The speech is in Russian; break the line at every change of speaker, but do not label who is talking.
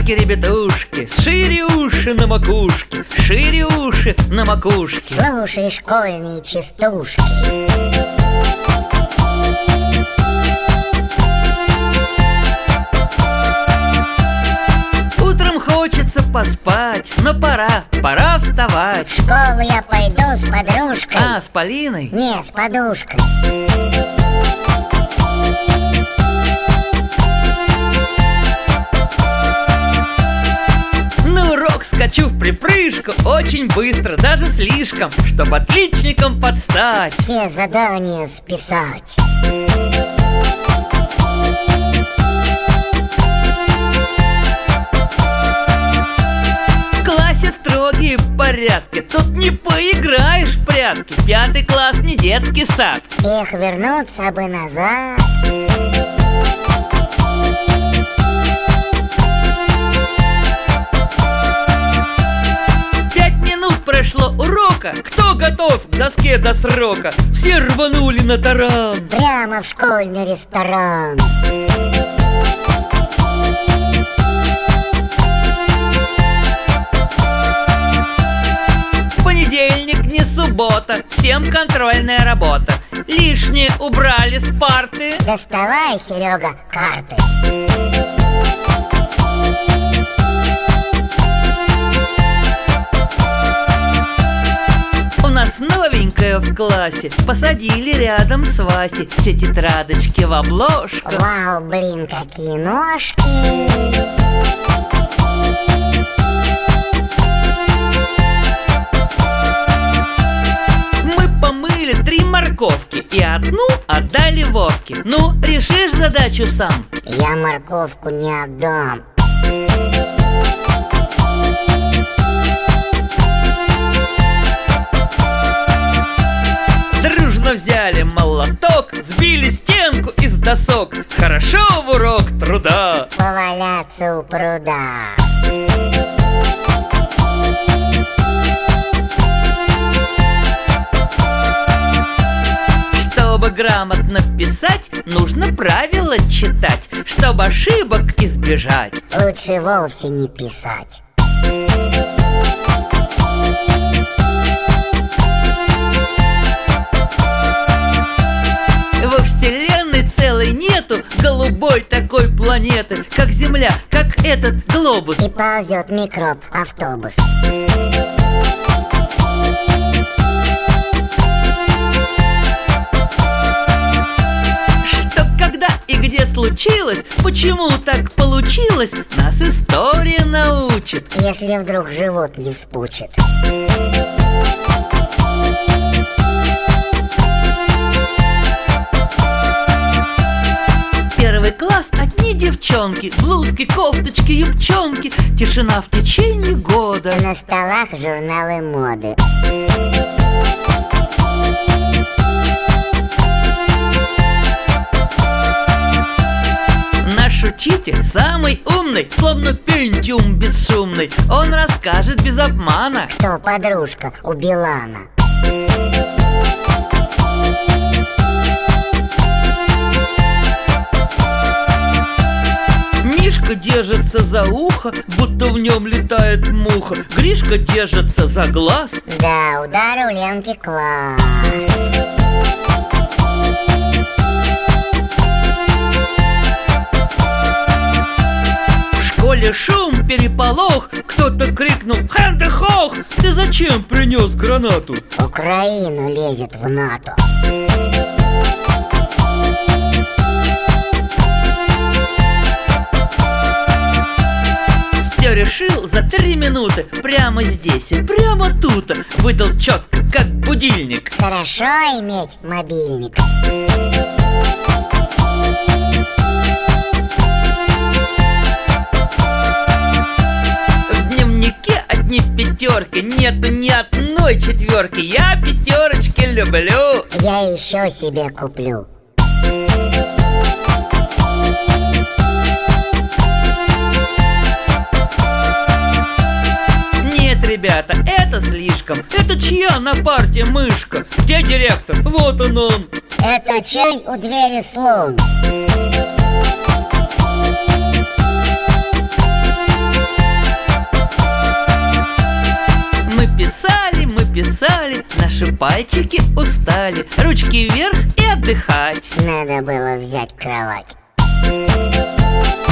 ребятушки, шире уши на макушке, шире уши на макушке.
Слушай школьные частушки.
Утром хочется поспать, но пора вставать.
В школу я пойду с подружкой.
А, с Полиной?
Не, с подушкой.
На урок скачу в припрыжку, очень быстро, даже слишком, чтоб отличникам подстать.
Все задания списать.
В классе строгие порядки, тут не поиграешь в прятки. 5 класс не детский сад.
Эх, вернуться бы назад.
Прошло урока, кто готов к доске до срока? Все рванули на таран.
Прямо в школьный ресторан.
Понедельник, не суббота, всем контрольная работа. Лишнее убрали с парты.
Доставай, Серега, карты.
У нас новенькая в классе, посадили рядом с Васей. Все тетрадочки в обложку.
Вау, блин, какие ножки.
Мы помыли 3 морковки и одну отдали Вовке. Ну, решишь задачу сам?
Я морковку не отдам.
Дружно взяли молоток, сбили стенку из досок. Хорошо в урок труда
Поваляться у пруда.
Чтобы грамотно писать, нужно правила читать. Чтобы ошибок избежать,
Лучше вовсе не писать.
во вселенной целой нету голубой такой планеты, как Земля, как этот глобус.
И ползет микроб-автобус.
Что, когда и где случилось, почему так получилось, нас история научит.
Если вдруг живот не спучит.
Первый класс одни девчонки, блузки, кофточки, юбчонки. Тишина в течение года.
На столах журналы моды.
Наш учитель самый умный, словно Пентиум бесшумный. Он расскажет без обмана,
Кто подружка у Билана.
Мишка держится за ухо, будто в нем летает муха. Гришка держится за глаз.
Да, удар у Ленки класс.
В школе шум, переполох. Кто-то крикнул: «Хэндехох! Ты зачем принес гранату?»
Украина лезет в НАТО.
Все решил за 3 минуты, прямо здесь и прямо тут. Выдал четко, как будильник.
Хорошо иметь мобильник.
В дневнике одни пятерки, нету ни одной четверки. Я пятерочки люблю.
Я еще себе куплю.
Нет, ребята, это слишком. Это чья на парте мышка? Где директор? Вот он.
Это чай у двери слон.
пальчики устали, ручки вверх и отдыхать.
Надо было взять кровать.